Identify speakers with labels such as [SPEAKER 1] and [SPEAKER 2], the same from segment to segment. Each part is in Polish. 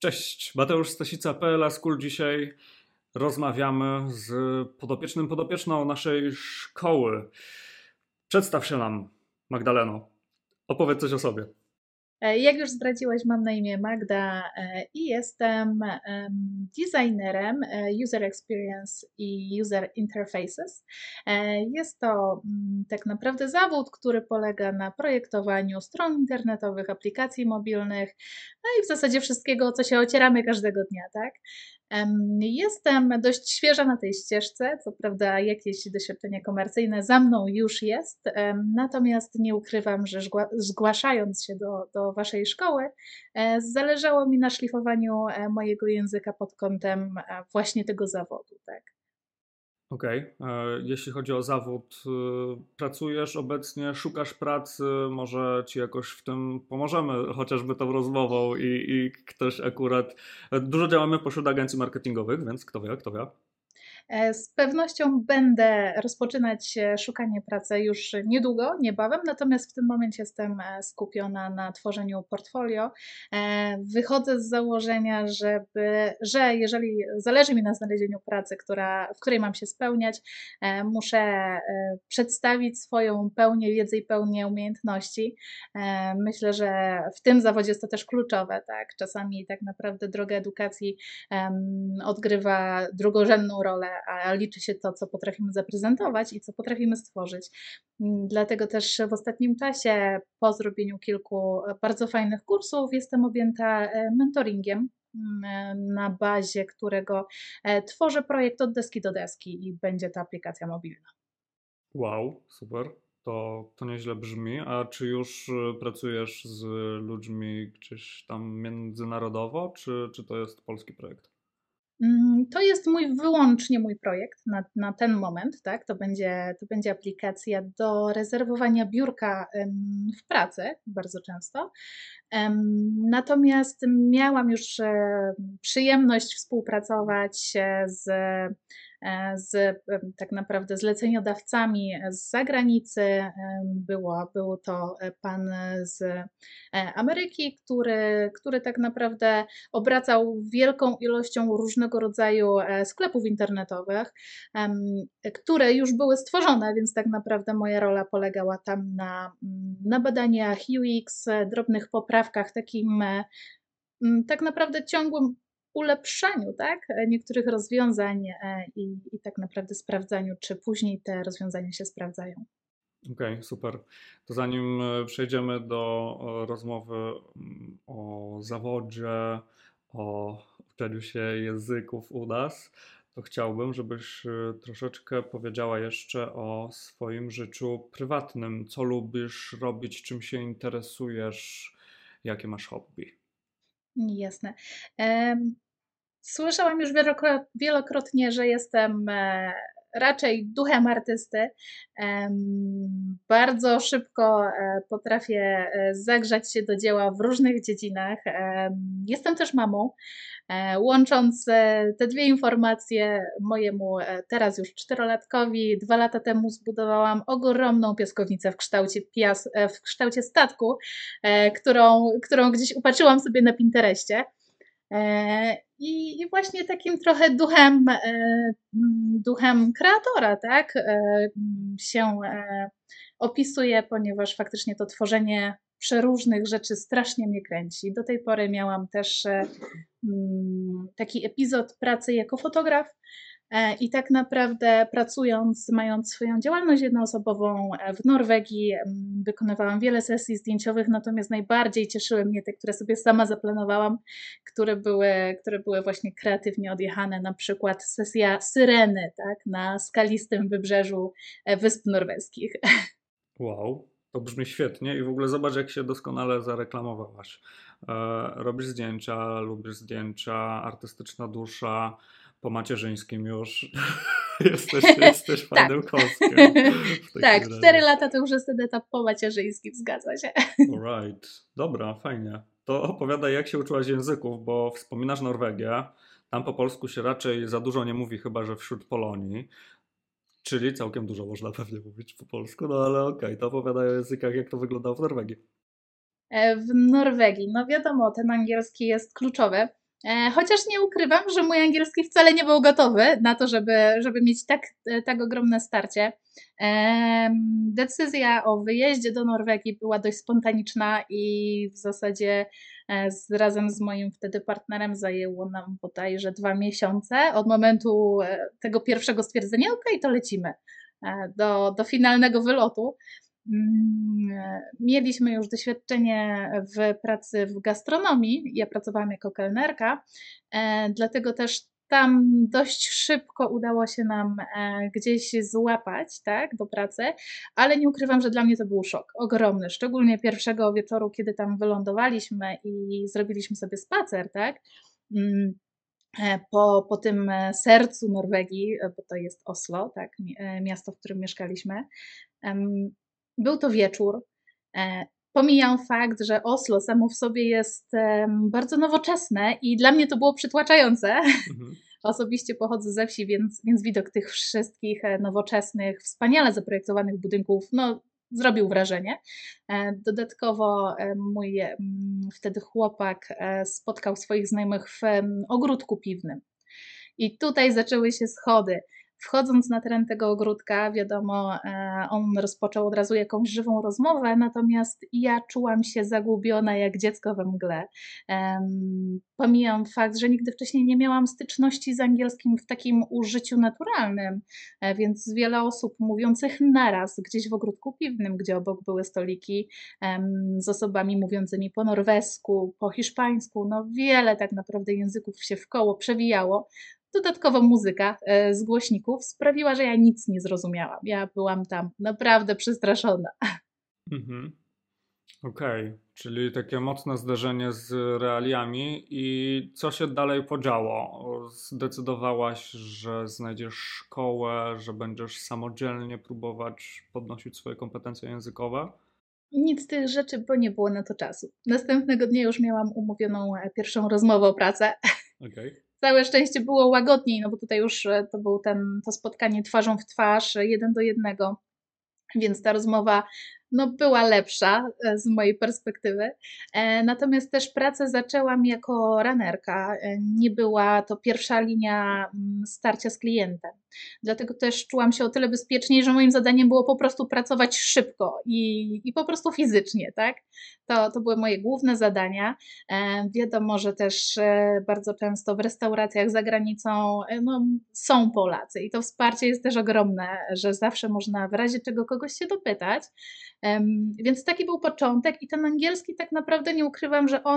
[SPEAKER 1] Cześć, Mateusz Stasica, PLA School. Dzisiaj rozmawiamy z podopieczną naszej szkoły. Przedstaw się nam, Magdaleno. Opowiedz coś o sobie.
[SPEAKER 2] Jak już zdradziłaś, mam na imię Magda i jestem designerem User Experience i User Interfaces. Jest to tak naprawdę zawód, który polega na projektowaniu stron internetowych, aplikacji mobilnych, no i w zasadzie wszystkiego, o co się ocieramy każdego dnia, tak? Jestem dość świeża na tej ścieżce, co prawda jakieś doświadczenie komercyjne za mną już jest, natomiast nie ukrywam, że zgłaszając się do Waszej szkoły, zależało mi na szlifowaniu mojego języka pod kątem właśnie tego zawodu, tak.
[SPEAKER 1] Okej. Jeśli chodzi o zawód, pracujesz obecnie, szukasz pracy, może ci jakoś w tym pomożemy, chociażby tą rozmową i ktoś akurat... Dużo działamy pośród agencji marketingowych, więc kto wie.
[SPEAKER 2] Z pewnością będę rozpoczynać szukanie pracy już niedługo, niebawem, natomiast w tym momencie jestem skupiona na tworzeniu portfolio. Wychodzę z założenia, że jeżeli zależy mi na znalezieniu pracy, w której mam się spełniać, muszę przedstawić swoją pełnię wiedzy i pełnię umiejętności. Myślę, że w tym zawodzie jest to też kluczowe, tak? Czasami tak naprawdę droga edukacji odgrywa drugorzędną rolę, a liczy się to, co potrafimy zaprezentować i co potrafimy stworzyć. Dlatego też w ostatnim czasie, po zrobieniu kilku bardzo fajnych kursów, jestem objęta mentoringiem, na bazie którego tworzę projekt od deski do deski i będzie to aplikacja mobilna.
[SPEAKER 1] Wow, super. To nieźle brzmi. A czy już pracujesz z ludźmi gdzieś tam międzynarodowo, czy to jest polski projekt?
[SPEAKER 2] To jest wyłącznie mój projekt na ten moment, tak? To będzie aplikacja do rezerwowania biurka w pracy bardzo często. Natomiast miałam już przyjemność współpracować z tak naprawdę zleceniodawcami z zagranicy. Był to pan z Ameryki, który tak naprawdę obracał wielką ilością różnego rodzaju sklepów internetowych, które już były stworzone, więc tak naprawdę moja rola polegała tam na badaniach UX, drobnych poprawkach, takim tak naprawdę ciągłym ulepszaniu, tak, niektórych rozwiązań i tak naprawdę sprawdzaniu, czy później te rozwiązania się sprawdzają.
[SPEAKER 1] Okej, super. To zanim przejdziemy do rozmowy o zawodzie, o uczeniu się języków u nas, to chciałbym, żebyś troszeczkę powiedziała jeszcze o swoim życiu prywatnym. Co lubisz robić, czym się interesujesz, jakie masz hobby?
[SPEAKER 2] Jasne. Słyszałam już wielokrotnie, że jestem raczej duchem artysty. Bardzo szybko potrafię zagrzać się do dzieła w różnych dziedzinach. Jestem też mamą. Łącząc te dwie informacje, mojemu teraz już 4-latkowi 2 lata temu zbudowałam ogromną piaskownicę w kształcie statku, którą gdzieś upatrzyłam sobie na Pinterestie. I właśnie takim trochę duchem kreatora, tak, się opisuje, ponieważ faktycznie to tworzenie przeróżnych rzeczy strasznie mnie kręci. Do tej pory miałam też taki epizod pracy jako fotograf. I tak naprawdę pracując, mając swoją działalność jednoosobową w Norwegii, wykonywałam wiele sesji zdjęciowych, natomiast najbardziej cieszyły mnie te, które sobie sama zaplanowałam, które były właśnie kreatywnie odjechane, na przykład sesja Syreny, tak, na skalistym wybrzeżu Wysp Norweskich.
[SPEAKER 1] Wow, to brzmi świetnie i w ogóle zobacz, jak się doskonale zareklamowałaś. Robisz zdjęcia, lubisz zdjęcia, artystyczna dusza, po macierzyńskim już jesteś
[SPEAKER 2] Tak.
[SPEAKER 1] fajnym koskiem.
[SPEAKER 2] Tak, 4 lata to już jest ten etap po macierzyńskim, zgadza się.
[SPEAKER 1] Alright, dobra, fajnie. To opowiadaj, jak się uczyłaś języków, bo wspominasz Norwegię. Tam po polsku się raczej za dużo nie mówi, chyba że wśród Polonii. Czyli całkiem dużo można pewnie mówić po polsku, no ale okej, to opowiadaj o językach, jak to wyglądało w Norwegii.
[SPEAKER 2] W Norwegii, no wiadomo, ten angielski jest kluczowy. Chociaż nie ukrywam, że mój angielski wcale nie był gotowy na to, żeby mieć tak ogromne starcie. Decyzja o wyjeździe do Norwegii była dość spontaniczna i w zasadzie razem z moim wtedy partnerem zajęło nam bodajże 2 miesiące od momentu tego pierwszego stwierdzenia, okej, to lecimy do finalnego wylotu. Mieliśmy już doświadczenie w pracy w gastronomii. Ja pracowałam jako kelnerka, dlatego też tam dość szybko udało się nam gdzieś złapać, tak, do pracy, ale nie ukrywam, że dla mnie to był szok ogromny, szczególnie pierwszego wieczoru, kiedy tam wylądowaliśmy i zrobiliśmy sobie spacer, tak, po tym sercu Norwegii, bo to jest Oslo, tak, miasto, w którym mieszkaliśmy. Był to wieczór. Pomijam fakt, że Oslo samo w sobie jest bardzo nowoczesne i dla mnie to było przytłaczające. Mhm. Osobiście pochodzę ze wsi, więc widok tych wszystkich nowoczesnych, wspaniale zaprojektowanych budynków, no, zrobił wrażenie. Dodatkowo mój wtedy chłopak spotkał swoich znajomych w ogródku piwnym. I tutaj zaczęły się schody. Wchodząc na teren tego ogródka, wiadomo, on rozpoczął od razu jakąś żywą rozmowę, natomiast ja czułam się zagubiona jak dziecko we mgle. Pomijam fakt, że nigdy wcześniej nie miałam styczności z angielskim w takim użyciu naturalnym, więc wiele osób mówiących naraz gdzieś w ogródku piwnym, gdzie obok były stoliki z osobami mówiącymi po norwesku, po hiszpańsku, no wiele tak naprawdę języków się w koło przewijało. Dodatkowo muzyka z głośników sprawiła, że ja nic nie zrozumiałam. Ja byłam tam naprawdę przestraszona.
[SPEAKER 1] Mhm. Okej, czyli takie mocne zderzenie z realiami. I co się dalej podziało? Zdecydowałaś, że znajdziesz szkołę, że będziesz samodzielnie próbować podnosić swoje kompetencje językowe?
[SPEAKER 2] Nic z tych rzeczy, bo nie było na to czasu. Następnego dnia już miałam umówioną pierwszą rozmowę o pracę.
[SPEAKER 1] Okay.
[SPEAKER 2] Całe szczęście było łagodniej, no bo tutaj już to było to spotkanie twarzą w twarz, 1 do 1, więc ta rozmowa no, była lepsza z mojej perspektywy. Natomiast też pracę zaczęłam jako ranerka. Nie była to pierwsza linia starcia z klientem. Dlatego też czułam się o tyle bezpieczniej, że moim zadaniem było po prostu pracować szybko i po prostu fizycznie, tak? To były moje główne zadania. Wiadomo, że też bardzo często w restauracjach za granicą no, są Polacy i to wsparcie jest też ogromne, że zawsze można w razie czego kogoś się dopytać. Więc taki był początek i ten angielski tak naprawdę nie ukrywam, że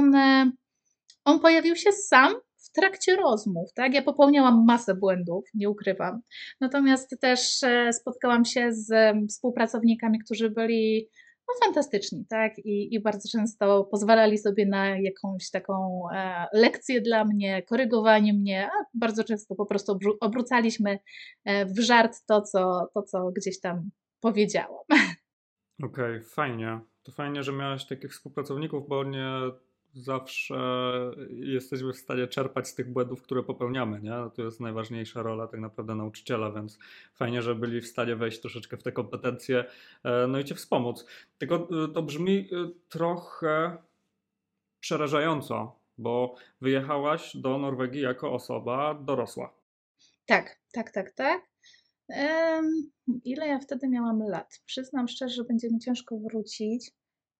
[SPEAKER 2] on pojawił się sam w trakcie rozmów, tak? Ja popełniałam masę błędów, nie ukrywam. Natomiast też spotkałam się z współpracownikami, którzy byli no, fantastyczni, tak? I bardzo często pozwalali sobie na jakąś taką lekcję dla mnie, korygowanie mnie, a bardzo często po prostu obrócaliśmy w żart to, co gdzieś tam powiedziałam.
[SPEAKER 1] Okej, fajnie. To fajnie, że miałeś takich współpracowników, bo nie zawsze jesteśmy w stanie czerpać z tych błędów, które popełniamy, nie? To jest najważniejsza rola tak naprawdę nauczyciela, więc fajnie, że byli w stanie wejść troszeczkę w te kompetencje, no i cię wspomóc. Tylko to brzmi trochę przerażająco, bo wyjechałaś do Norwegii jako osoba dorosła.
[SPEAKER 2] Tak, tak, tak, tak. Ile ja wtedy miałam lat? Przyznam szczerze, że będzie mi ciężko wrócić.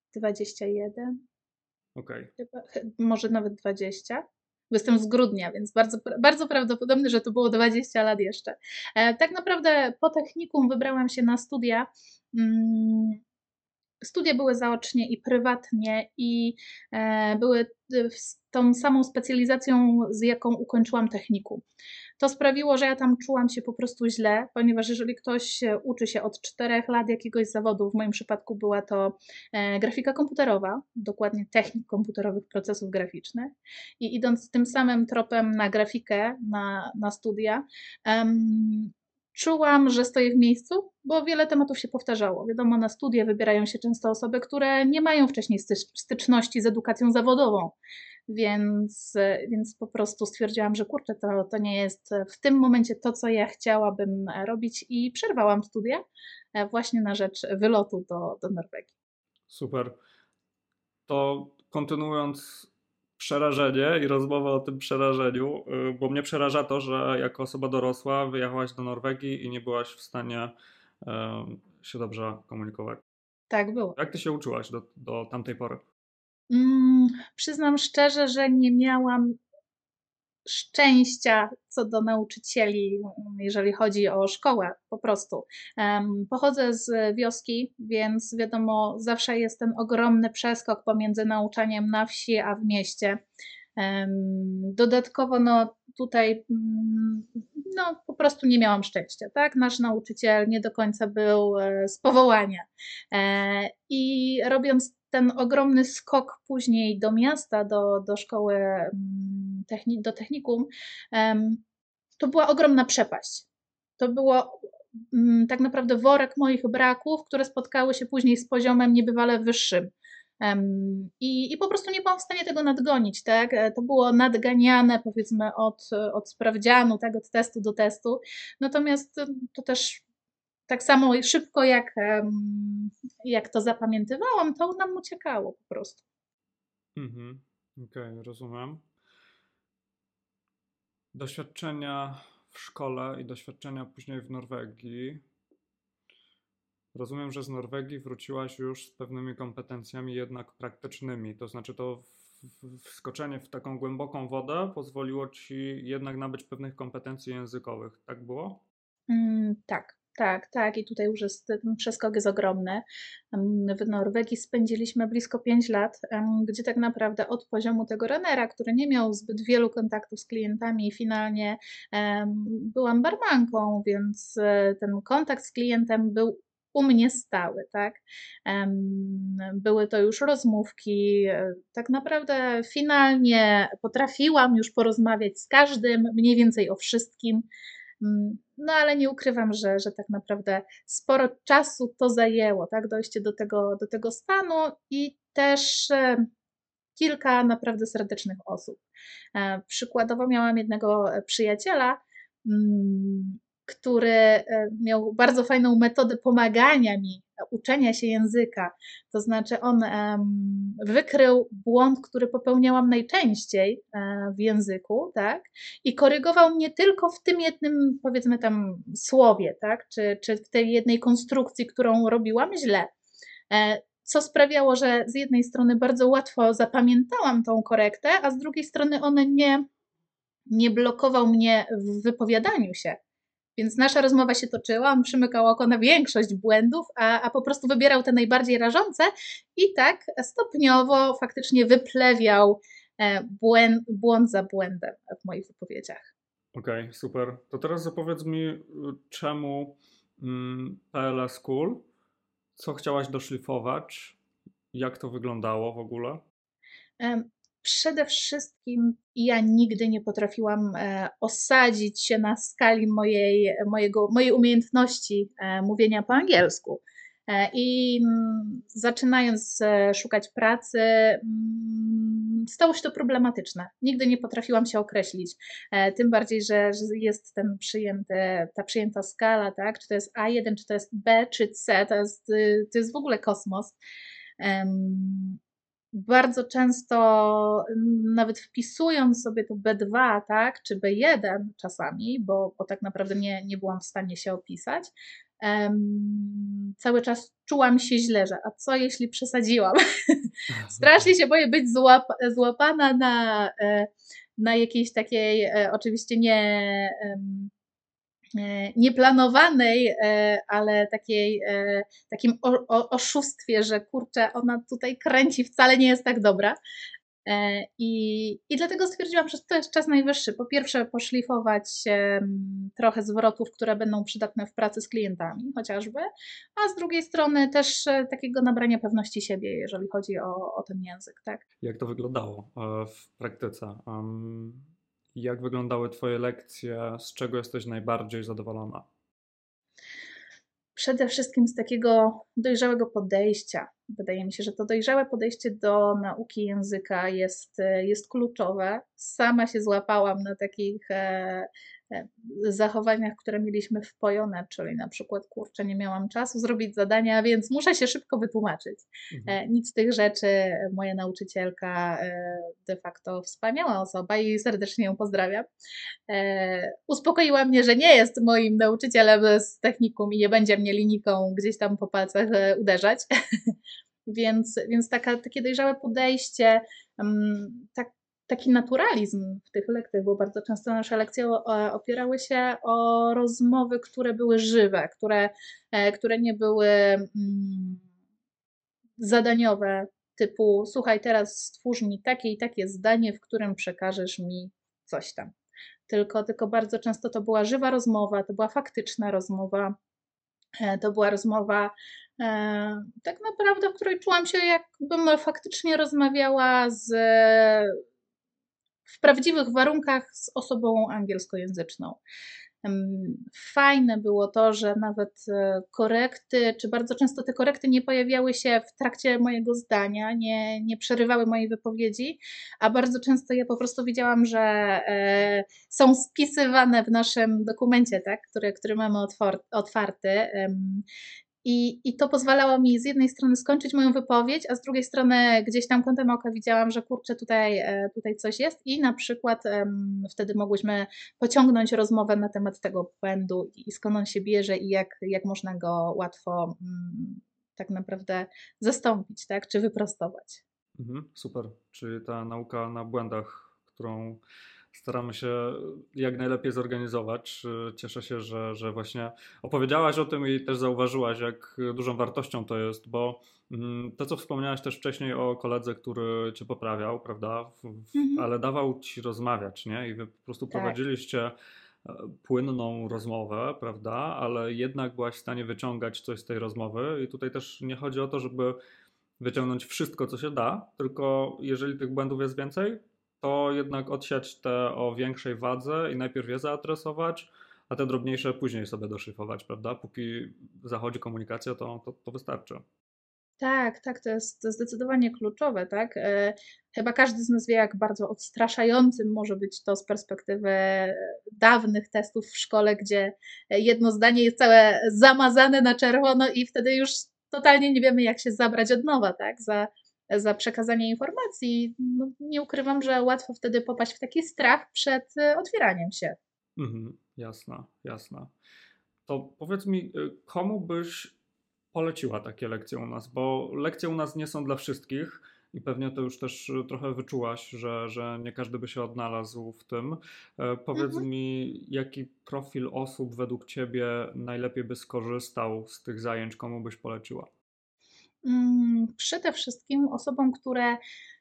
[SPEAKER 2] 21,
[SPEAKER 1] Okej.
[SPEAKER 2] może nawet 20. Bo jestem z grudnia, więc bardzo, bardzo prawdopodobne, że to było 20 lat jeszcze. Tak naprawdę po technikum wybrałam się na studia. Studia były zaocznie i prywatnie i były z tą samą specjalizacją, z jaką ukończyłam technikum. To sprawiło, że ja tam czułam się po prostu źle, ponieważ jeżeli ktoś uczy się od 4 lat jakiegoś zawodu, w moim przypadku była to grafika komputerowa, dokładnie technik komputerowych procesów graficznych i idąc tym samym tropem na grafikę, na studia, czułam, że stoję w miejscu, bo wiele tematów się powtarzało. Wiadomo, na studia wybierają się często osoby, które nie mają wcześniej styczności z edukacją zawodową, więc po prostu stwierdziłam, że kurczę, to nie jest w tym momencie to, co ja chciałabym robić i przerwałam studia właśnie na rzecz wylotu do Norwegii.
[SPEAKER 1] Super. To kontynuując przerażenie i rozmowa o tym przerażeniu, bo mnie przeraża to, że jako osoba dorosła wyjechałaś do Norwegii i nie byłaś w stanie się dobrze komunikować.
[SPEAKER 2] Tak było.
[SPEAKER 1] Jak ty się uczyłaś do tamtej pory?
[SPEAKER 2] Mm, Przyznam szczerze, że nie miałam szczęścia co do nauczycieli, jeżeli chodzi o szkołę, po prostu. Pochodzę z wioski, więc wiadomo, zawsze jest ten ogromny przeskok pomiędzy nauczaniem na wsi a w mieście. Dodatkowo, no tutaj, no po prostu nie miałam szczęścia, tak? Nasz nauczyciel nie do końca był z powołania. I robiąc ten ogromny skok później do miasta, do szkoły, do technikum, to była ogromna przepaść. To było tak naprawdę worek moich braków, które spotkały się później z poziomem niebywale wyższym. I po prostu nie byłam w stanie tego nadgonić, tak? To było nadganiane, powiedzmy, od sprawdzianu, tak? Od testu do testu. Natomiast to też tak samo szybko, jak to zapamiętywałam, to nam uciekało po prostu.
[SPEAKER 1] Okej, rozumiem. Doświadczenia w szkole i doświadczenia później w Norwegii. Rozumiem, że z Norwegii wróciłaś już z pewnymi kompetencjami jednak praktycznymi. To znaczy to wskoczenie w taką głęboką wodę pozwoliło ci jednak nabyć pewnych kompetencji językowych. Tak było?
[SPEAKER 2] Tak. I tutaj już ten przeskok jest ogromny. W Norwegii spędziliśmy blisko 5 lat, gdzie tak naprawdę od poziomu tego runnera, który nie miał zbyt wielu kontaktów z klientami, finalnie byłam barmanką, więc ten kontakt z klientem był u mnie stały, tak? Były to już rozmówki, tak naprawdę finalnie potrafiłam już porozmawiać z każdym, mniej więcej o wszystkim. No ale nie ukrywam, że tak naprawdę sporo czasu to zajęło, tak, dojście do tego stanu i też kilka naprawdę serdecznych osób. Przykładowo miałam jednego przyjaciela, który miał bardzo fajną metodę pomagania mi, uczenia się języka. To znaczy on wykrył błąd, który popełniałam najczęściej w języku, tak? I korygował mnie tylko w tym jednym, powiedzmy tam, słowie, tak? Czy w tej jednej konstrukcji, którą robiłam źle. Co sprawiało, że z jednej strony bardzo łatwo zapamiętałam tą korektę, a z drugiej strony on nie blokował mnie w wypowiadaniu się. Więc nasza rozmowa się toczyła, on przymykał oko na większość błędów, a po prostu wybierał te najbardziej rażące i tak stopniowo faktycznie wyplewiał błąd za błędem w moich wypowiedziach.
[SPEAKER 1] Okej, super. To teraz opowiedz mi, czemu PLS School, co chciałaś doszlifować, jak to wyglądało w ogóle?
[SPEAKER 2] Przede wszystkim ja nigdy nie potrafiłam osadzić się na skali mojej umiejętności mówienia po angielsku. I zaczynając szukać pracy, stało się to problematyczne. Nigdy nie potrafiłam się określić. Tym bardziej, że jest ta przyjęta skala, tak? Czy to jest A1, czy to jest B, czy C, to jest w ogóle kosmos. Bardzo często nawet wpisując sobie to B2, tak, czy B1 czasami, bo tak naprawdę nie byłam w stanie się opisać, cały czas czułam się źle, że a co jeśli przesadziłam? Strasznie się boję być złapana na jakiejś takiej oczywiście nieplanowanej, ale takim oszustwie, że kurczę, ona tutaj kręci, wcale nie jest tak dobra. I dlatego stwierdziłam, że to jest czas najwyższy. Po pierwsze, poszlifować trochę zwrotów, które będą przydatne w pracy z klientami chociażby, a z drugiej strony też takiego nabrania pewności siebie, jeżeli chodzi o ten język. Tak?
[SPEAKER 1] Jak to wyglądało w praktyce? Jak wyglądały Twoje lekcje? Z czego jesteś najbardziej zadowolona?
[SPEAKER 2] Przede wszystkim z takiego dojrzałego podejścia. Wydaje mi się, że to dojrzałe podejście do nauki języka jest kluczowe. Sama się złapałam na takich e, zachowaniach, które mieliśmy wpojone, czyli na przykład, kurczę, nie miałam czasu zrobić zadania, więc muszę się szybko wytłumaczyć.
[SPEAKER 1] Mhm.
[SPEAKER 2] Nic z tych rzeczy moja nauczycielka, de facto wspaniała osoba i serdecznie ją pozdrawiam, uspokoiła mnie, że nie jest moim nauczycielem z technikum i nie będzie mnie linijką gdzieś tam po palcach uderzać. Więc takie dojrzałe podejście, taki naturalizm w tych lekcjach, bo bardzo często nasze lekcje opierały się o rozmowy, które były żywe, które nie były zadaniowe, typu słuchaj, teraz stwórz mi takie i takie zdanie, w którym przekażesz mi coś tam. Tylko bardzo często to była żywa rozmowa, to była faktyczna rozmowa, to była rozmowa tak naprawdę, w której czułam się, jakbym faktycznie rozmawiała w prawdziwych warunkach z osobą angielskojęzyczną. Fajne było to, że nawet korekty, czy bardzo często te korekty nie pojawiały się w trakcie mojego zdania, nie przerywały mojej wypowiedzi, a bardzo często ja po prostu widziałam, że są spisywane w naszym dokumencie, tak, który mamy otwarty. I to pozwalało mi z jednej strony skończyć moją wypowiedź, a z drugiej strony gdzieś tam kątem oka widziałam, że kurczę, tutaj coś jest i na przykład wtedy mogłyśmy pociągnąć rozmowę na temat tego błędu i skąd on się bierze i jak można go łatwo tak naprawdę zastąpić, tak, czy wyprostować.
[SPEAKER 1] Super. Czyli ta nauka na błędach, którą staramy się jak najlepiej zorganizować. Cieszę się, że właśnie opowiedziałaś o tym i też zauważyłaś, jak dużą wartością to jest, bo to, co wspomniałaś też wcześniej o koledze, który cię poprawiał, prawda,
[SPEAKER 2] Mhm.
[SPEAKER 1] ale dawał ci rozmawiać, nie? I wy po prostu
[SPEAKER 2] Tak,
[SPEAKER 1] prowadziliście płynną rozmowę, prawda, ale jednak byłaś w stanie wyciągać coś z tej rozmowy i tutaj też nie chodzi o to, żeby wyciągnąć wszystko, co się da, tylko jeżeli tych błędów jest więcej, to jednak odsiać te o większej wadze i najpierw je zaadresować, a te drobniejsze później sobie doszlifować, prawda? Póki zachodzi komunikacja, to wystarczy.
[SPEAKER 2] tak, to jest zdecydowanie kluczowe, tak? Chyba każdy z nas wie, jak bardzo odstraszającym może być to z perspektywy dawnych testów w szkole, gdzie jedno zdanie jest całe zamazane na czerwono i wtedy już totalnie nie wiemy, jak się zabrać od nowa, tak? Za przekazanie informacji. No, nie ukrywam, że łatwo wtedy popaść w taki strach przed otwieraniem się.
[SPEAKER 1] Mhm, jasne, jasne. To powiedz mi, komu byś poleciła takie lekcje u nas? Bo lekcje u nas nie są dla wszystkich i pewnie to już też trochę wyczułaś, że nie każdy by się odnalazł w tym. Powiedz
[SPEAKER 2] Mhm.
[SPEAKER 1] mi, jaki profil osób według Ciebie najlepiej by skorzystał z tych zajęć, komu byś poleciła?
[SPEAKER 2] Przede wszystkim osobom, które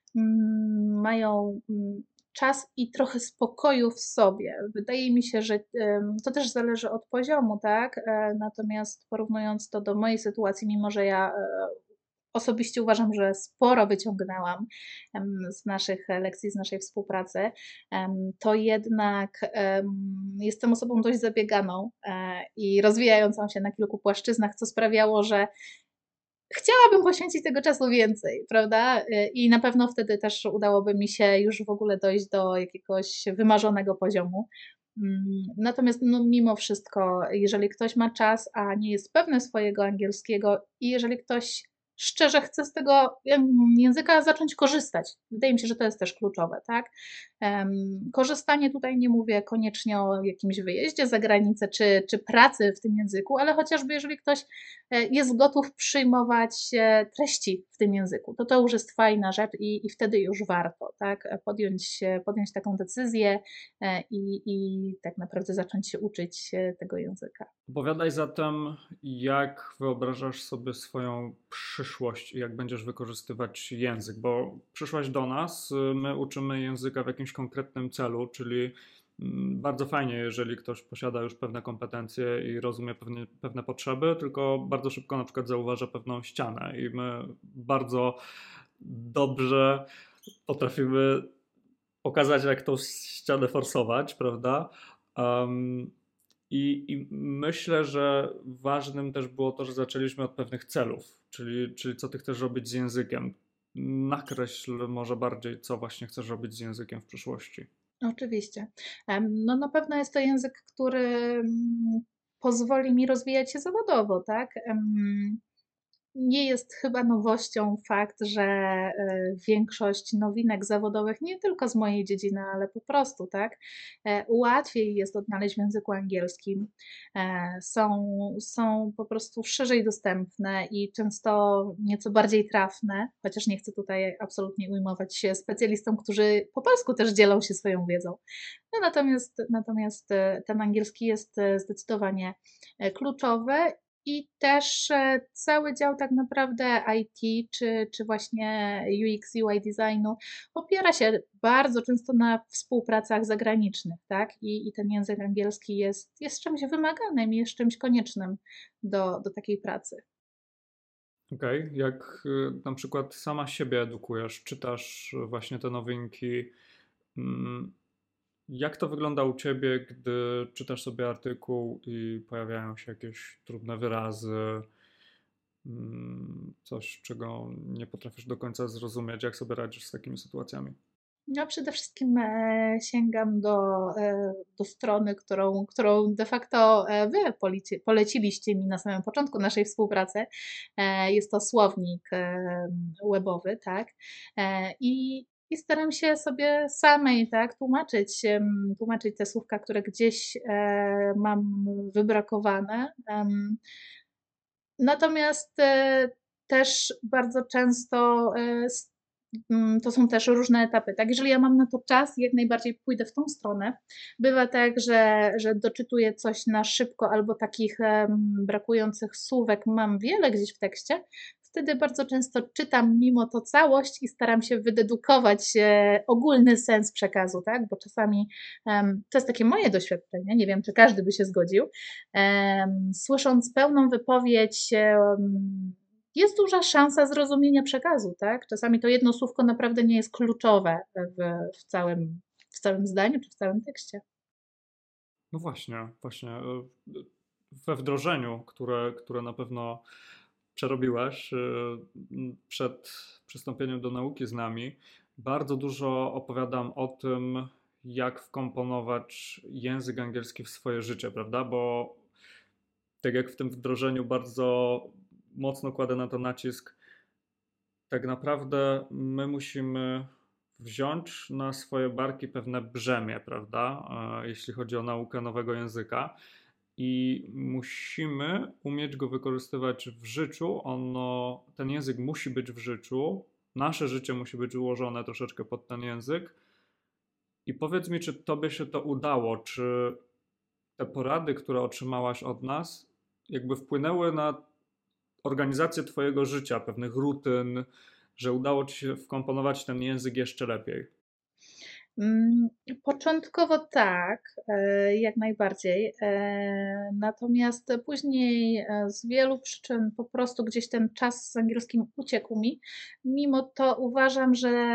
[SPEAKER 2] mają czas i trochę spokoju w sobie. Wydaje mi się, że to też zależy od poziomu, tak? Natomiast porównując to do mojej sytuacji, mimo że ja osobiście uważam, że sporo wyciągnęłam z naszych lekcji, z naszej współpracy, to jednak jestem osobą dość zabieganą i rozwijającą się na kilku płaszczyznach, co sprawiało, że chciałabym poświęcić tego czasu więcej, prawda? I na pewno wtedy też udałoby mi się już w ogóle dojść do jakiegoś wymarzonego poziomu. Natomiast no, mimo wszystko, jeżeli ktoś ma czas, a nie jest pewny swojego angielskiego i jeżeli ktoś szczerze chce z tego języka zacząć korzystać, wydaje mi się, że to jest też kluczowe, tak? Korzystanie tutaj nie mówię koniecznie o jakimś wyjeździe za granicę czy pracy w tym języku, ale chociażby jeżeli ktoś jest gotów przyjmować treści w tym języku. To już jest fajna rzecz i wtedy już warto, tak, podjąć taką decyzję i tak naprawdę zacząć się uczyć tego języka.
[SPEAKER 1] Opowiadaj zatem, jak wyobrażasz sobie swoją przyszłość i jak będziesz wykorzystywać język, bo przyszłaś do nas, my uczymy języka w jakimś konkretnym celu, czyli bardzo fajnie, jeżeli ktoś posiada już pewne kompetencje i rozumie pewne potrzeby, tylko bardzo szybko na przykład zauważa pewną ścianę i my bardzo dobrze potrafimy pokazać, jak tą ścianę forsować, prawda? I myślę, że ważnym też było to, że zaczęliśmy od pewnych celów, czyli co ty chcesz robić z językiem. Nakreśl może bardziej, co właśnie chcesz robić z językiem w przyszłości.
[SPEAKER 2] Oczywiście. No na pewno jest to język, który pozwoli mi rozwijać się zawodowo, tak? Nie jest chyba nowością fakt, że większość nowinek zawodowych, nie tylko z mojej dziedziny, ale po prostu, tak, łatwiej jest odnaleźć w języku angielskim. Są po prostu szerzej dostępne i często nieco bardziej trafne, chociaż nie chcę tutaj absolutnie ujmować się specjalistom, którzy po polsku też dzielą się swoją wiedzą. No natomiast ten angielski jest zdecydowanie kluczowy i też cały dział tak naprawdę IT czy właśnie UX, UI designu opiera się bardzo często na współpracach zagranicznych, tak? I ten język angielski jest czymś wymaganym i jest czymś koniecznym do takiej pracy.
[SPEAKER 1] Okej, jak na przykład sama siebie edukujesz, czytasz właśnie te nowinki, mm, jak to wygląda u ciebie, gdy czytasz sobie artykuł i pojawiają się jakieś trudne wyrazy, coś, czego nie potrafisz do końca zrozumieć, jak sobie radzisz z takimi sytuacjami?
[SPEAKER 2] No przede wszystkim sięgam do strony, którą de facto wy poleciliście mi na samym początku naszej współpracy. Jest to słownik webowy, tak? I staram się sobie samej, tak, tłumaczyć te słówka, które gdzieś mam wybrakowane. Natomiast też bardzo często to są też różne etapy. Tak, jeżeli ja mam na to czas, jak najbardziej pójdę w tą stronę. Bywa tak, że doczytuję coś na szybko albo takich brakujących słówek mam wiele gdzieś w tekście. Wtedy bardzo często czytam mimo to całość i staram się wydedukować ogólny sens przekazu, tak? Bo czasami to jest takie moje doświadczenie, nie wiem, czy każdy by się zgodził. Słysząc pełną wypowiedź, jest duża szansa zrozumienia przekazu, tak? Czasami to jedno słówko naprawdę nie jest kluczowe w całym zdaniu czy w całym tekście.
[SPEAKER 1] No właśnie, we wdrożeniu, które na pewno przerobiłaś przed przystąpieniem do nauki z nami, bardzo dużo opowiadam o tym, jak wkomponować język angielski w swoje życie, prawda? Bo tak jak w tym wdrożeniu bardzo mocno kładę na to nacisk, tak naprawdę my musimy wziąć na swoje barki pewne brzemię, prawda? Jeśli chodzi o naukę nowego języka. I musimy umieć go wykorzystywać w życiu. Ten język musi być w życiu. Nasze życie musi być ułożone troszeczkę pod ten język. I powiedz mi, czy tobie się to udało? Czy te porady, które otrzymałaś od nas, jakby wpłynęły na organizację twojego życia, pewnych rutyn, że udało ci się wkomponować ten język jeszcze lepiej?
[SPEAKER 2] Początkowo tak, jak najbardziej. Natomiast później z wielu przyczyn po prostu gdzieś ten czas z angielskim uciekł mi. Mimo to uważam,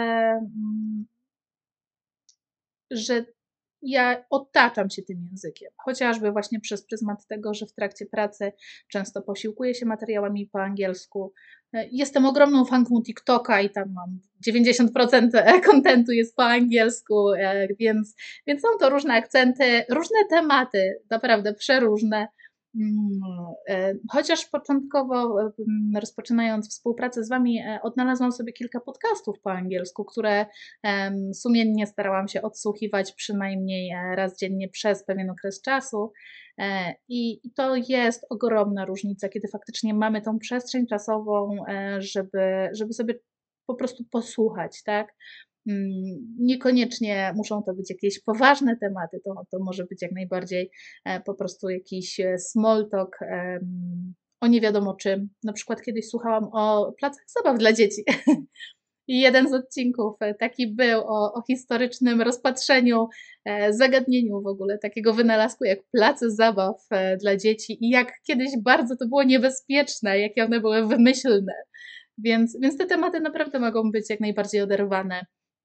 [SPEAKER 2] że ja otaczam się tym językiem, chociażby właśnie przez pryzmat tego, że w trakcie pracy często posiłkuję się materiałami po angielsku. Jestem ogromną fanką TikToka i tam mam 90% kontentu jest po angielsku, więc są to różne akcenty, różne tematy, naprawdę przeróżne. Chociaż początkowo, rozpoczynając współpracę z Wami, odnalazłam sobie kilka podcastów po angielsku, które sumiennie starałam się odsłuchiwać przynajmniej raz dziennie przez pewien okres czasu. I to jest ogromna różnica, kiedy faktycznie mamy tą przestrzeń czasową, żeby sobie po prostu posłuchać, tak? Niekoniecznie muszą to być jakieś poważne tematy, to może być jak najbardziej po prostu jakiś small talk o nie wiadomo czym. Na przykład kiedyś słuchałam o placach zabaw dla dzieci. I jeden z odcinków taki był o historycznym rozpatrzeniu, zagadnieniu w ogóle takiego wynalazku jak place zabaw dla dzieci i jak kiedyś bardzo to było niebezpieczne, jakie one były wymyślne. Więc te tematy naprawdę mogą być jak najbardziej oderwane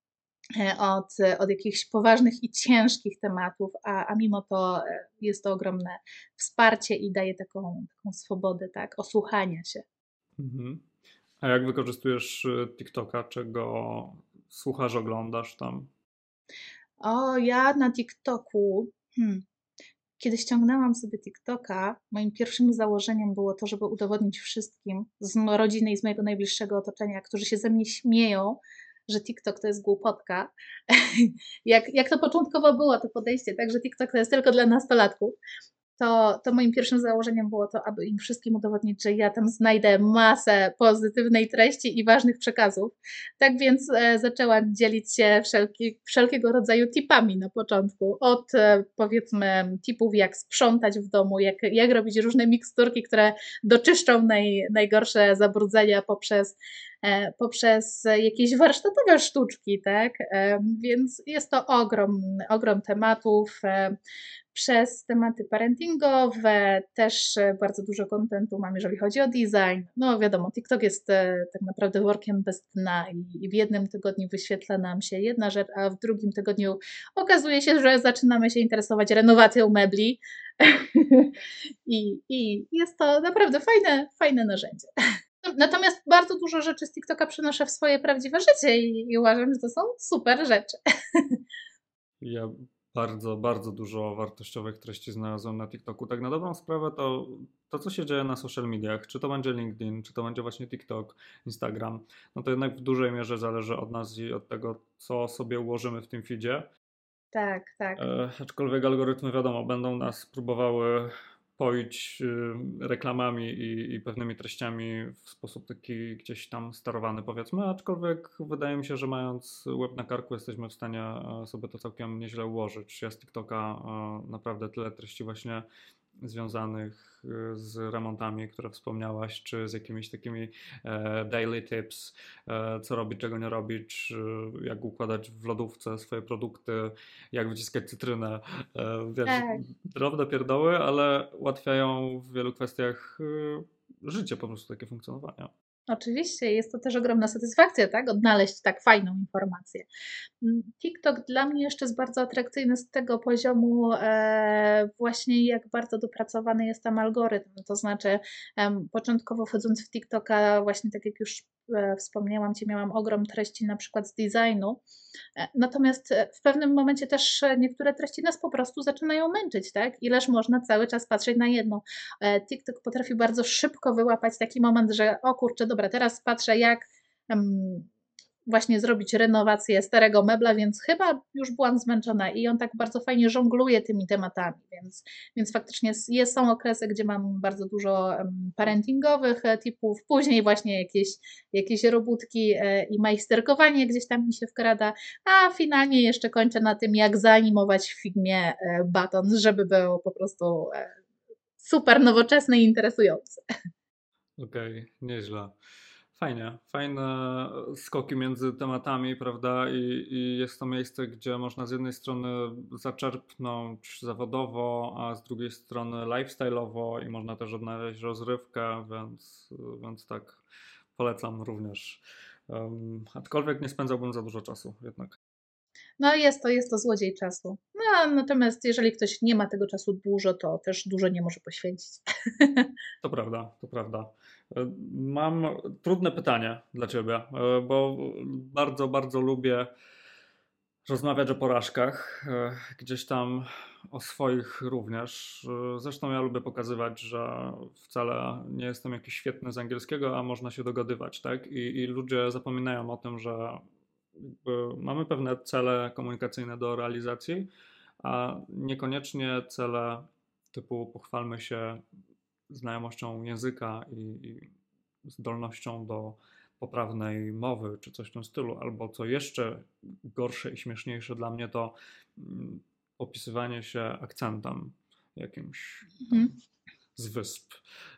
[SPEAKER 2] od jakichś poważnych i ciężkich tematów, a mimo to jest to ogromne wsparcie i daje taką swobodę, tak, osłuchania się.
[SPEAKER 1] Mhm. A jak wykorzystujesz TikToka? Czego słuchasz, oglądasz tam?
[SPEAKER 2] O, ja na TikToku, kiedy ściągnęłam sobie TikToka, moim pierwszym założeniem było to, żeby udowodnić wszystkim z rodziny i z mojego najbliższego otoczenia, którzy się ze mnie śmieją, że TikTok to jest głupotka. Jak to początkowo było, to podejście, tak, że TikTok to jest tylko dla nastolatków, to moim pierwszym założeniem było to, aby im wszystkim udowodnić, że ja tam znajdę masę pozytywnej treści i ważnych przekazów. Tak więc zaczęłam dzielić się wszelkiego rodzaju tipami na początku. Od powiedzmy tipów, jak sprzątać w domu, jak robić różne miksturki, które doczyszczą najgorsze zabrudzenia poprzez jakieś warsztatowe sztuczki, tak? Więc jest to ogrom tematów. Przez tematy parentingowe, też bardzo dużo kontentu mam, jeżeli chodzi o design. No wiadomo, TikTok jest tak naprawdę workiem bez dna i w jednym tygodniu wyświetla nam się jedna rzecz, a w drugim tygodniu okazuje się, że zaczynamy się interesować renowacją mebli. I jest to naprawdę fajne narzędzie. Natomiast bardzo dużo rzeczy z TikToka przenoszę w swoje prawdziwe życie i uważam, że to są super rzeczy.
[SPEAKER 1] Ja bardzo, bardzo dużo wartościowych treści znalazłem na TikToku. Tak na dobrą sprawę to, co się dzieje na social mediach, czy to będzie LinkedIn, czy to będzie właśnie TikTok, Instagram, no to jednak w dużej mierze zależy od nas i od tego, co sobie ułożymy w tym feedzie.
[SPEAKER 2] Tak, tak.
[SPEAKER 1] Aczkolwiek algorytmy, wiadomo, będą nas próbowały poić reklamami i pewnymi treściami w sposób taki gdzieś tam sterowany, powiedzmy, aczkolwiek wydaje mi się, że mając łeb na karku jesteśmy w stanie sobie to całkiem nieźle ułożyć. Ja z TikToka naprawdę tyle treści właśnie związanych z remontami, które wspomniałaś, czy z jakimiś takimi daily tips, co robić, czego nie robić, jak układać w lodówce swoje produkty, jak wyciskać cytrynę. Wiesz,
[SPEAKER 2] Tak.
[SPEAKER 1] drobne pierdoły, ale ułatwiają w wielu kwestiach życie, po prostu takie funkcjonowania.
[SPEAKER 2] Oczywiście, jest to też ogromna satysfakcja, tak? Odnaleźć tak fajną informację. TikTok dla mnie jeszcze jest bardzo atrakcyjny z tego poziomu właśnie jak bardzo dopracowany jest tam algorytm. To znaczy początkowo wchodząc w TikToka, właśnie tak jak już wspomniałam Ci, miałam ogrom treści na przykład z designu, natomiast w pewnym momencie też niektóre treści nas po prostu zaczynają męczyć, tak? Ileż można cały czas patrzeć na jedno. TikTok potrafi bardzo szybko wyłapać taki moment, że o kurczę, dobra, teraz patrzę jak właśnie zrobić renowację starego mebla, więc chyba już byłam zmęczona i on tak bardzo fajnie żongluje tymi tematami, więc faktycznie są okresy, gdzie mam bardzo dużo parentingowych tipów, później właśnie jakieś robótki i majsterkowanie gdzieś tam mi się wkrada, a finalnie jeszcze kończę na tym, jak zaanimować w Figmie baton, żeby był po prostu super nowoczesny i interesujący.
[SPEAKER 1] Okej, nieźle. Fajnie, fajne skoki między tematami, prawda? I jest to miejsce, gdzie można z jednej strony zaczerpnąć zawodowo, a z drugiej strony lifestyle'owo i można też odnaleźć rozrywkę, więc tak polecam również. Aczkolwiek nie spędzałbym za dużo czasu jednak.
[SPEAKER 2] No jest to złodziej czasu. No, natomiast jeżeli ktoś nie ma tego czasu dużo, to też dużo nie może poświęcić.
[SPEAKER 1] To prawda, to prawda. Mam trudne pytanie dla ciebie, bo bardzo, bardzo lubię rozmawiać o porażkach, gdzieś tam o swoich również. Zresztą ja lubię pokazywać, że wcale nie jestem jakiś świetny z angielskiego, a można się dogadywać, tak? I ludzie zapominają o tym, że jakby mamy pewne cele komunikacyjne do realizacji, a niekoniecznie cele typu pochwalmy się znajomością języka i zdolnością do poprawnej mowy, czy coś w tym stylu, albo co jeszcze gorsze i śmieszniejsze dla mnie, to opisywanie się akcentem jakimś tam
[SPEAKER 2] Mhm.
[SPEAKER 1] z wysp.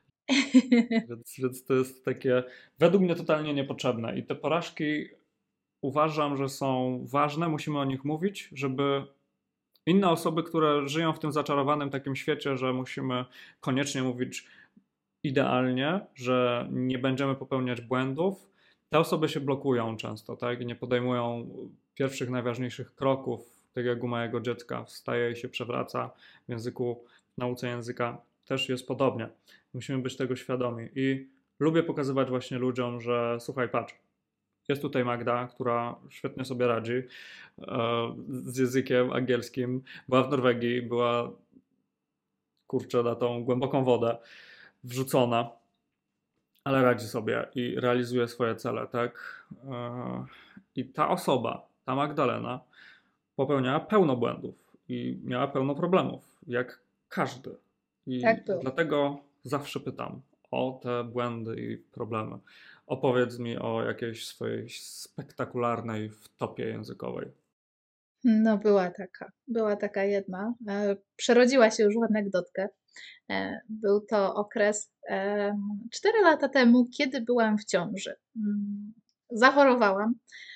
[SPEAKER 1] Więc to jest takie według mnie totalnie niepotrzebne i te porażki uważam, że są ważne, musimy o nich mówić, żeby inne osoby, które żyją w tym zaczarowanym takim świecie, że musimy koniecznie mówić idealnie, że nie będziemy popełniać błędów, te osoby się blokują często, tak? I nie podejmują pierwszych, najważniejszych kroków, tak jak u mojego dziecka, wstaje i się przewraca w języku, w nauce języka, też jest podobnie. Musimy być tego świadomi i lubię pokazywać właśnie ludziom, że słuchaj, patrz, jest tutaj Magda, która świetnie sobie radzi z językiem angielskim, była w Norwegii, była, kurczę, na tą głęboką wodę wrzucona, ale radzi sobie i realizuje swoje cele, tak? I ta osoba, ta Magdalena, popełniała pełno błędów i miała pełno problemów, jak każdy. I
[SPEAKER 2] Tak było.
[SPEAKER 1] dlatego zawsze pytam o te błędy i problemy. Opowiedz mi o jakiejś swojej spektakularnej wtopie językowej.
[SPEAKER 2] No była taka jedna. Przerodziła się już w anegdotkę. Był to okres 4 lata temu, kiedy byłam w ciąży. Zachorowałam.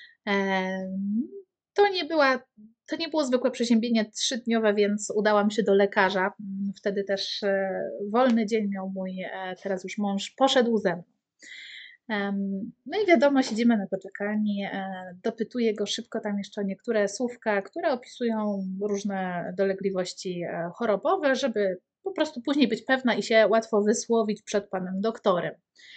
[SPEAKER 2] To nie było zwykłe przeziębienie 3-dniowe, więc udałam się do lekarza. Wtedy też wolny dzień miał mój teraz już mąż, poszedł ze mną. No i wiadomo, siedzimy na poczekalni, dopytuję go szybko tam jeszcze o niektóre słówka, które opisują różne dolegliwości chorobowe, żeby po prostu później być pewna i się łatwo wysłowić przed panem doktorem.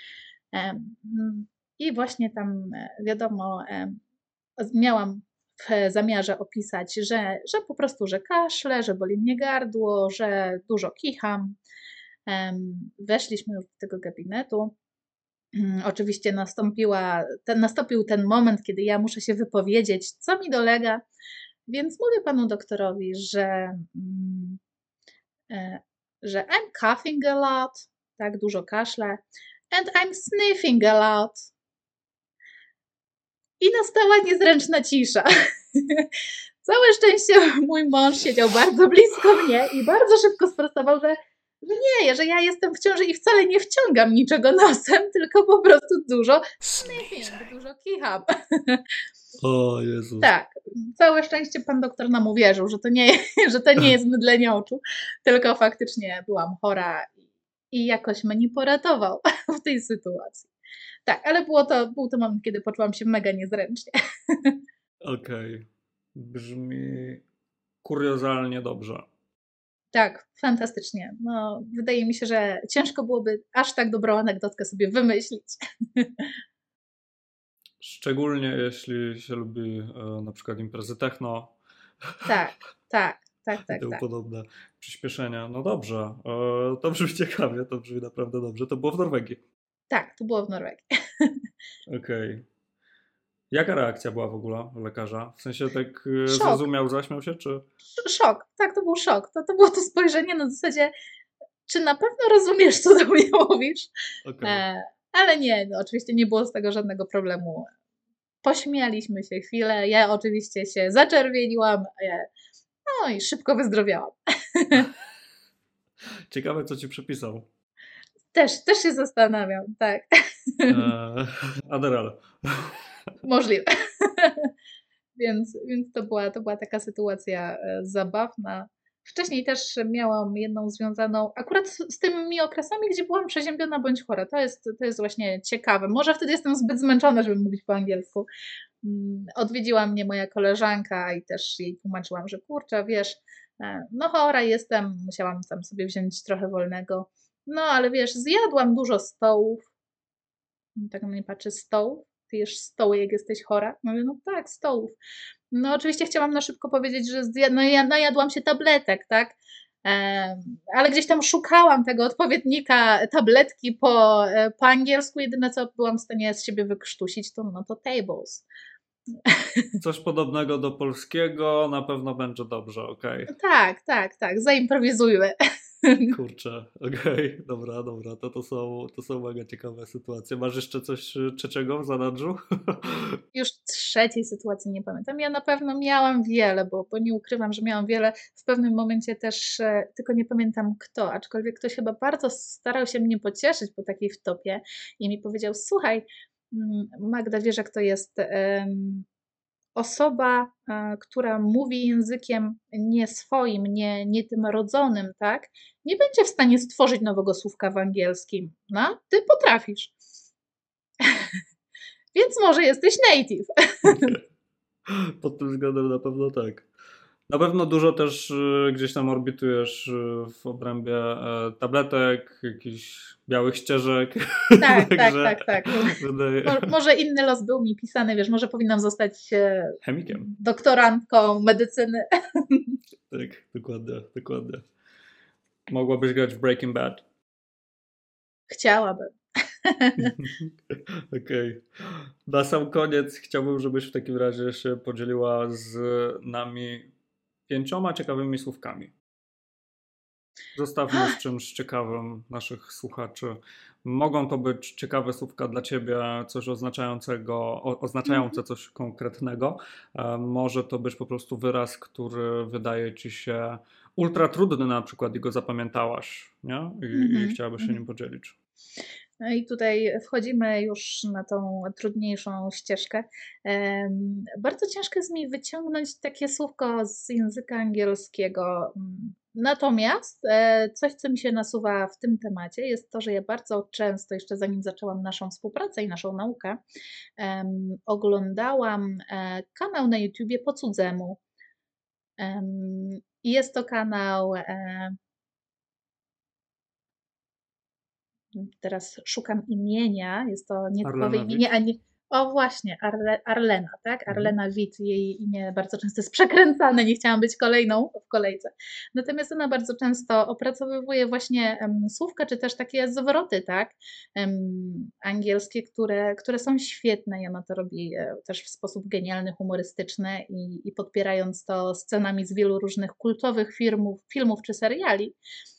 [SPEAKER 2] I właśnie tam wiadomo, miałam w zamiarze opisać, że po prostu, że kaszlę, że boli mnie gardło, że dużo kicham. Weszliśmy już do tego gabinetu. Oczywiście nastąpił ten moment, kiedy ja muszę się wypowiedzieć, co mi dolega, więc mówię panu doktorowi, że I'm coughing a lot, tak, dużo kaszlę, and I'm sniffing a lot. I nastała niezręczna cisza. Całe szczęście mój mąż siedział bardzo blisko mnie i bardzo szybko sprostował, że nie, że ja jestem w ciąży i wcale nie wciągam niczego nosem, tylko po prostu dużo sniffing, dużo kicham.
[SPEAKER 1] O Jezus.
[SPEAKER 2] Tak, całe szczęście pan doktor nam uwierzył, że to nie jest mydlenie oczu, tylko faktycznie byłam chora i jakoś mnie poratował w tej sytuacji. Tak, ale był to moment, kiedy poczułam się mega niezręcznie.
[SPEAKER 1] Okej. Brzmi kuriozalnie dobrze.
[SPEAKER 2] Tak, fantastycznie. No, wydaje mi się, że ciężko byłoby aż tak dobrą anegdotkę sobie wymyślić.
[SPEAKER 1] Szczególnie jeśli się lubi na przykład imprezy techno.
[SPEAKER 2] Tak.
[SPEAKER 1] I tym podobne przyspieszenia. No dobrze, to brzmi ciekawie, to brzmi naprawdę dobrze. To było w Norwegii.
[SPEAKER 2] Tak, to było w Norwegii.
[SPEAKER 1] Okej. Jaka reakcja była w ogóle lekarza? W sensie tak
[SPEAKER 2] Szok.
[SPEAKER 1] zrozumiał, zaśmiał się, czy?
[SPEAKER 2] Szok, tak, to był szok. To było to spojrzenie na zasadzie, czy na pewno rozumiesz, co do mnie mówisz?
[SPEAKER 1] Okay.
[SPEAKER 2] Ale nie, no, oczywiście nie było z tego żadnego problemu. Pośmialiśmy się chwilę, ja oczywiście się zaczerwieniłam, no i szybko wyzdrowiałam.
[SPEAKER 1] Ciekawe, co ci przepisał.
[SPEAKER 2] Też się zastanawiam, tak.
[SPEAKER 1] Adderall.
[SPEAKER 2] Możliwe. Więc to była taka sytuacja zabawna. Wcześniej też miałam jedną związaną akurat z tymi okresami, gdzie byłam przeziębiona bądź chora. To jest właśnie ciekawe. Może wtedy jestem zbyt zmęczona, żeby mówić po angielsku. Odwiedziła mnie moja koleżanka i też jej tłumaczyłam, że kurczę, wiesz, no chora jestem, musiałam tam sobie wziąć trochę wolnego. No ale wiesz, zjadłam dużo stołów. Tak na mnie patrzy, stołów? Ty jesz stoły, jak jesteś chora? Mówię, no tak, stołów. No oczywiście chciałam na szybko powiedzieć, że najadłam się tabletek, tak? Ale gdzieś tam szukałam tego odpowiednika tabletki po angielsku. Jedyne, co byłam w stanie z siebie wykrztusić, to tables.
[SPEAKER 1] Coś podobnego do polskiego, na pewno będzie dobrze, okej.
[SPEAKER 2] Tak, zaimprowizujmy.
[SPEAKER 1] Kurczę, okej, dobra, to są mega ciekawe sytuacje. Masz jeszcze coś trzeciego w zanadrzu?
[SPEAKER 2] Już trzeciej sytuacji nie pamiętam. Ja na pewno miałam wiele, bo nie ukrywam, że miałam wiele. W pewnym momencie też, tylko nie pamiętam kto, aczkolwiek ktoś chyba bardzo starał się mnie pocieszyć po takiej wtopie i mi powiedział, słuchaj, Magda, wiesz jak to jest, osoba, która mówi językiem nie swoim, nie tym rodzonym, tak, nie będzie w stanie stworzyć nowego słówka w angielskim. No, ty potrafisz. Więc może jesteś native.
[SPEAKER 1] Pod tym względem na pewno tak. Na pewno dużo też gdzieś tam orbitujesz w obrębie tabletek, jakichś białych ścieżek,
[SPEAKER 2] Tak, tak,
[SPEAKER 1] także
[SPEAKER 2] tak, tak.
[SPEAKER 1] wydaje...
[SPEAKER 2] Może inny los był mi pisany, wiesz, może powinnam zostać
[SPEAKER 1] Chemikiem.
[SPEAKER 2] doktorantką medycyny.
[SPEAKER 1] Tak, dokładnie, dokładnie. Mogłabyś grać w Breaking Bad.
[SPEAKER 2] Chciałabym.
[SPEAKER 1] Okej. Na sam koniec chciałbym, żebyś w takim razie się podzieliła z nami 5 ciekawymi słówkami. Zostawmy z czymś ciekawym naszych słuchaczy. Mogą to być ciekawe słówka dla ciebie, coś oznaczającego, oznaczające coś konkretnego. Może to być po prostu wyraz, który wydaje ci się ultra trudny na przykład i go zapamiętałaś, nie? I chciałabyś się nim podzielić.
[SPEAKER 2] No i tutaj wchodzimy już na tą trudniejszą ścieżkę. Bardzo ciężko jest mi wyciągnąć takie słówko z języka angielskiego. Natomiast coś, co mi się nasuwa w tym temacie, jest to, że ja bardzo często, jeszcze zanim zaczęłam naszą współpracę i naszą naukę, oglądałam kanał na YouTubie po cudzemu. I jest to kanał, teraz szukam imienia, jest to nietypowe
[SPEAKER 1] Arlena
[SPEAKER 2] imienie,
[SPEAKER 1] Witt?
[SPEAKER 2] a nie. O właśnie, Arlena, tak?
[SPEAKER 1] Mhm.
[SPEAKER 2] Arlena Witt, jej imię bardzo często jest przekręcane, nie chciałam być kolejną w kolejce. Natomiast ona bardzo często opracowywuje właśnie słówka, czy też takie zwroty, tak? Angielskie, które są świetne i ona to robi też w sposób genialny, humorystyczny i podpierając to scenami z wielu różnych kultowych filmów czy seriali.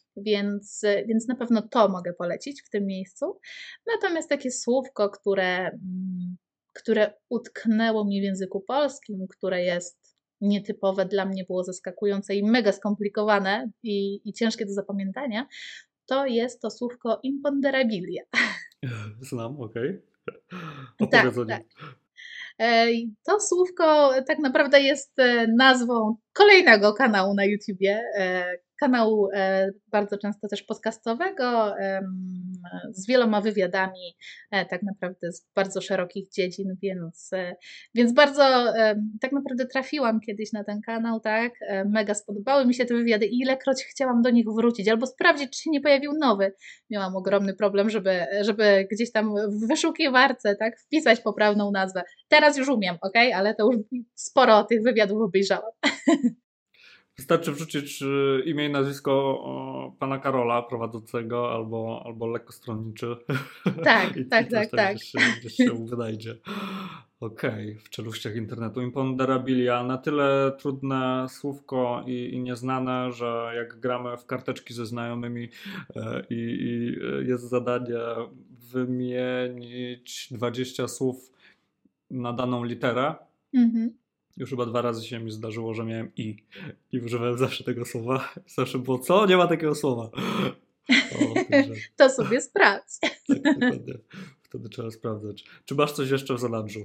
[SPEAKER 2] Więc na pewno to mogę polecić w tym miejscu. Natomiast takie słówko, które utknęło mi w języku polskim, które jest nietypowe, dla mnie było zaskakujące i mega skomplikowane i ciężkie do zapamiętania, to jest to słówko imponderabilia.
[SPEAKER 1] Znam, okej.
[SPEAKER 2] Tak,
[SPEAKER 1] Opowiedz o nim.
[SPEAKER 2] tak. To słówko tak naprawdę jest nazwą kolejnego kanału na YouTubie. Kanału bardzo często też podcastowego, z wieloma wywiadami, tak naprawdę z bardzo szerokich dziedzin, więc bardzo tak naprawdę trafiłam kiedyś na ten kanał, tak? Mega spodobały mi się te wywiady i ilekroć chciałam do nich wrócić albo sprawdzić, czy się nie pojawił nowy. Miałam ogromny problem, żeby gdzieś tam w wyszukiwarce, tak, wpisać poprawną nazwę. Teraz już umiem, ok, ale to już sporo tych wywiadów obejrzałam.
[SPEAKER 1] Wystarczy wrzucić imię i nazwisko pana Karola prowadzącego albo lekkostronniczy
[SPEAKER 2] Tak,
[SPEAKER 1] i
[SPEAKER 2] tak,
[SPEAKER 1] coś
[SPEAKER 2] tak,
[SPEAKER 1] tam
[SPEAKER 2] tak.
[SPEAKER 1] gdzieś się wynajdzie. Okej, w czeluściach internetu. Imponderabilia, na tyle trudne słówko i nieznane, że jak gramy w karteczki ze znajomymi i jest zadanie wymienić 20 słów na daną literę, już chyba 2 razy się mi zdarzyło, że miałem i używałem zawsze tego słowa. Zawsze było, co? Nie ma takiego słowa. Także,
[SPEAKER 2] To sobie sprawdź.
[SPEAKER 1] tak, dokładnie. Wtedy trzeba sprawdzać. Czy masz coś jeszcze w zanadrzu?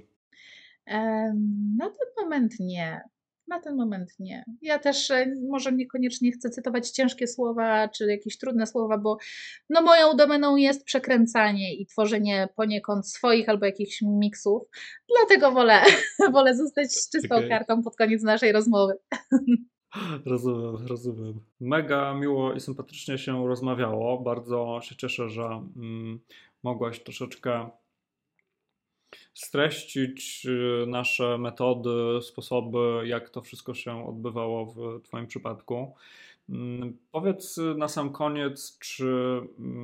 [SPEAKER 2] Na ten moment nie. Na ten moment nie. Ja też może niekoniecznie chcę cytować ciężkie słowa czy jakieś trudne słowa, bo no moją domeną jest przekręcanie i tworzenie poniekąd swoich albo jakichś miksów. Dlatego wolę zostać z czystą kartą pod koniec naszej rozmowy.
[SPEAKER 1] Rozumiem, rozumiem. Mega miło i sympatycznie się rozmawiało. Bardzo się cieszę, że mogłaś troszeczkę streścić nasze metody, sposoby, jak to wszystko się odbywało w Twoim przypadku. Powiedz na sam koniec, czy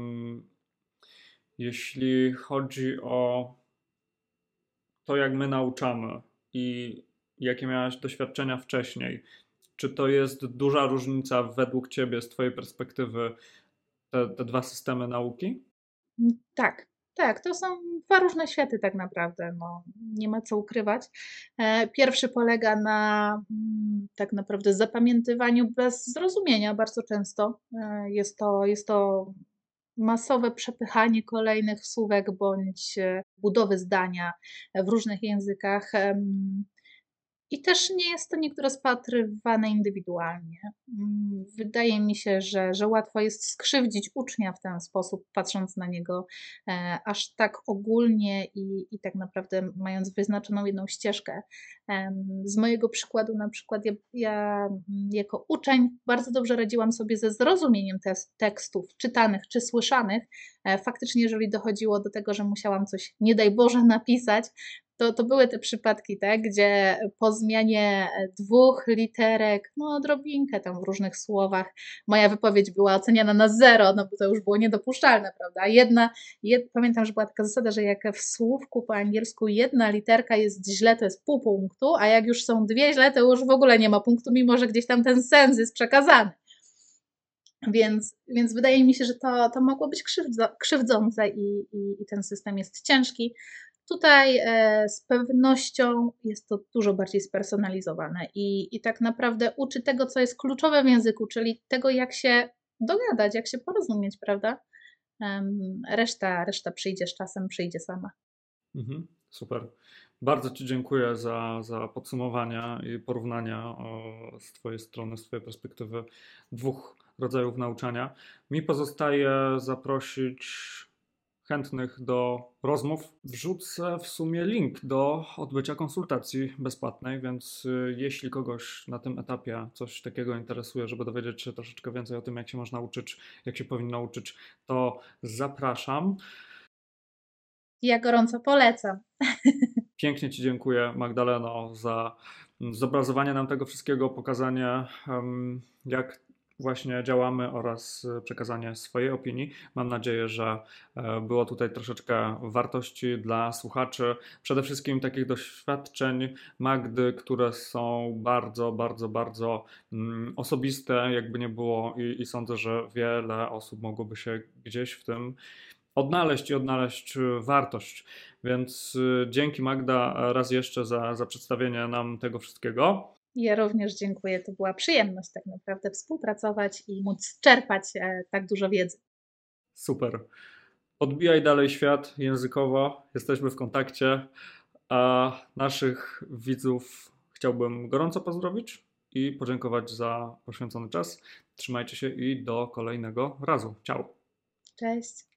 [SPEAKER 1] jeśli chodzi o to, jak my nauczamy i jakie miałaś doświadczenia wcześniej, czy to jest duża różnica według Ciebie, z Twojej perspektywy, te 2 systemy nauki?
[SPEAKER 2] Tak, tak, to są 2 różne światy tak naprawdę, no, nie ma co ukrywać. Pierwszy polega na tak naprawdę zapamiętywaniu bez zrozumienia bardzo często. Jest to masowe przepychanie kolejnych słówek bądź budowy zdania w różnych językach. I też nie jest to nigdy rozpatrywane indywidualnie. Wydaje mi się, że łatwo jest skrzywdzić ucznia w ten sposób, patrząc na niego aż tak ogólnie i tak naprawdę mając wyznaczoną jedną ścieżkę. Z mojego przykładu, na przykład, jako uczeń bardzo dobrze radziłam sobie ze zrozumieniem tekstów czytanych czy słyszanych. Faktycznie, jeżeli dochodziło do tego, że musiałam coś, nie daj Boże, napisać, to były te przypadki, tak, gdzie po zmianie dwóch literek, no odrobinkę tam w różnych słowach, moja wypowiedź była oceniana na 0, no bo to już było niedopuszczalne, prawda? Pamiętam, że była taka zasada, że jak w słówku po angielsku jedna literka jest źle, to jest pół punktu, a jak już są dwie źle, to już w ogóle nie ma punktu, mimo że gdzieś tam ten sens jest przekazany. Więc wydaje mi się, że to mogło być krzywdzące i ten system jest ciężki. Tutaj z pewnością jest to dużo bardziej spersonalizowane i tak naprawdę uczy tego, co jest kluczowe w języku, czyli tego, jak się dogadać, jak się porozumieć, prawda? Reszta przyjdzie z czasem, przyjdzie sama.
[SPEAKER 1] Super. Bardzo Ci dziękuję za podsumowania i porównania z Twojej strony, z Twojej perspektywy dwóch rodzajów nauczania. Mi pozostaje zaprosić chętnych do rozmów. Wrzucę w sumie link do odbycia konsultacji bezpłatnej, więc jeśli kogoś na tym etapie coś takiego interesuje, żeby dowiedzieć się troszeczkę więcej o tym, jak się można uczyć, jak się powinno uczyć, to zapraszam.
[SPEAKER 2] Ja gorąco polecam.
[SPEAKER 1] Pięknie Ci dziękuję, Magdaleno, za zobrazowanie nam tego wszystkiego, pokazanie, jak właśnie działamy oraz przekazanie swojej opinii. Mam nadzieję, że było tutaj troszeczkę wartości dla słuchaczy. Przede wszystkim takich doświadczeń Magdy, które są bardzo, bardzo, bardzo osobiste, jakby nie było, i sądzę, że wiele osób mogłoby się gdzieś w tym odnaleźć wartość. Więc dzięki, Magda, raz jeszcze za przedstawienie nam tego wszystkiego.
[SPEAKER 2] Ja również dziękuję. To była przyjemność tak naprawdę współpracować i móc czerpać tak dużo wiedzy.
[SPEAKER 1] Super. Odbijaj dalej świat językowo. Jesteśmy w kontakcie. A naszych widzów chciałbym gorąco pozdrowić i podziękować za poświęcony czas. Trzymajcie się i do kolejnego razu. Ciao.
[SPEAKER 2] Cześć.